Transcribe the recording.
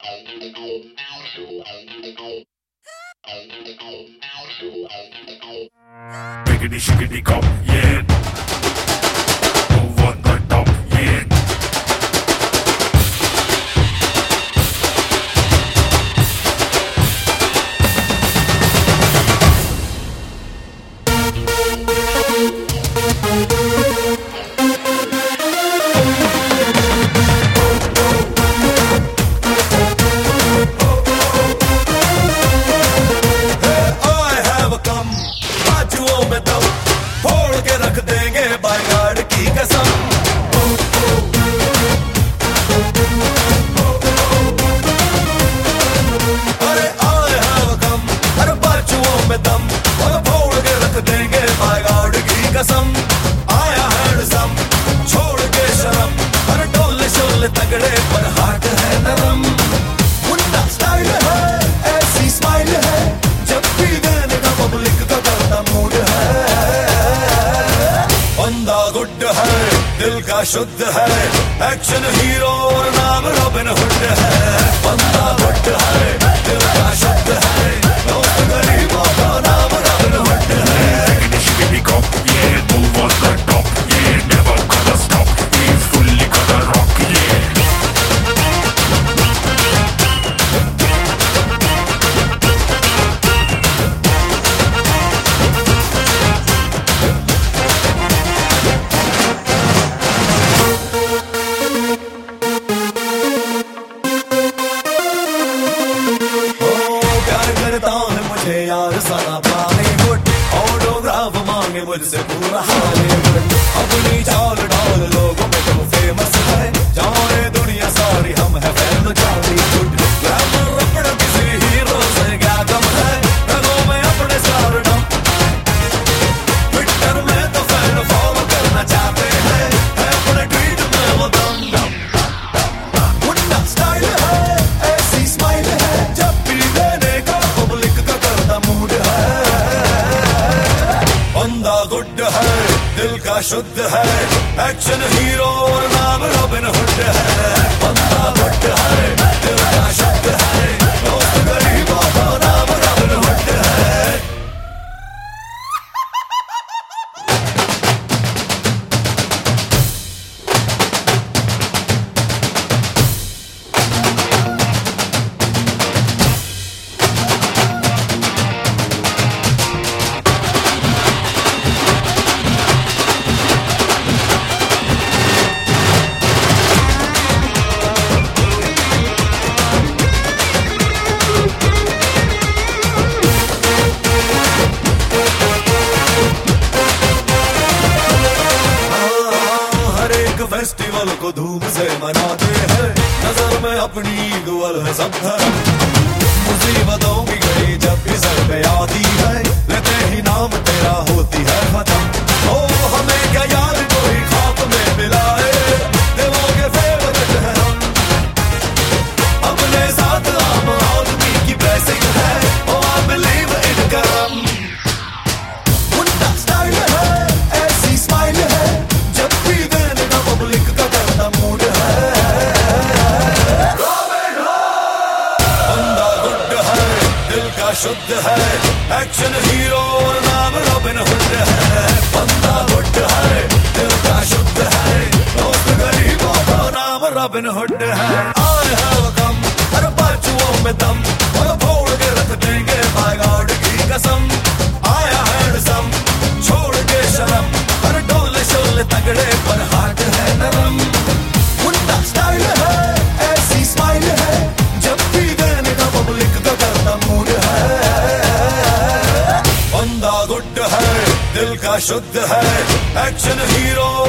Biggity shiggity cop, yeah. Move on the top, yeah. फोड़ के रख देंगे बाइगार्ड की कसम। अरे आए हैं कम, अरे बाजुओं में दम, और फोड़ के रख देंगे बाइगार्ड की कसम। आया हैंडसम, छोड़ के शर्म, अरे डोले शोले तगड़े पर हाथ है नरम। मुन्ना स्टाइल है, ऐसी स्माइल है, जब भी देने का पब्लिक का करता मूड है। बंदा गुड है, दिल का शुद्ध है, एक्शन हीरो और नाम रॉबिन हुड है। बंदा गुड है, दिल का शुद्ध है, दोस्त गरीबों का नाम रॉबिन हुड है। Biggity shiggity cop, yeah. Move on the top, yeah. Never gonna stop, he's fully gonna rock, yeah. यार सारा बॉलीवुड ऑटोग्राफ मांगे मुझसे पूरा हॉलीवुड। अपनी चाल डाल लोगों में तो फेमस है, जाने दुनिया सारी हम है फैन बॉलीवुड। ग्लैमर अपना किसी हीरो से क्या कम है, रगों में अपने स्टारडम। ट्विटर में तो फैन फॉलो करना चाहते हैं, है अपने ट्वीट में वो दम दम। मुन्ना स्टाइल है, ऐसी स्माइल है, जब भी देने का पब्लिक का करता मूड है। बंदा गुड है, दिल का शुद्ध है, एक्शन हीरो और नाम रॉबिन हुड है। बंदा गुड है, दिल का शुद्ध है, दोस्त गरीबों का नाम रॉबिन हुड है। फेस्टिवल को धूम से मनाते हैं, नजर में अपनी इक्वल है सब धर्म। मुसीबतों की घड़ी जब भी सर पे आती है, लेते ही नाम तेरा होती है खत्म। ओ हमें क्या यार कोई खाप में मिलाए, दिलों के फेवरेट है हम। अपने साथ आम आदमी की ब्लेसिंग है, ओ आई बिलीव इन करम। मुन्ना स्टाइल है, ऐसी स्माइल है, जब भी देने का पब्लिक का करता मूड है। बंदा गुड है, दिल का शुद्ध है, एक्शन हीरो और नाम रॉबिन हुड है। बंदा गुड है, दिल का शुद्ध है, दोस्त गरीबों का नाम रॉबिन हुड है। आए हैं कम, अरे बाजुओं में दम, और फोड़ के रख देंगे बाइगार्ड की कसम। आया हैंडसम, छोड़ के शर्म, अरे डोले शोले तगड़े पर हाथ है नरम। मुन्ना स्टाइल है, ऐसी स्माइल है, जब भी देने का पब्लिक का करता मूड है। बंदा गुड है, दिल का शुद्ध है, एक्शन हीरो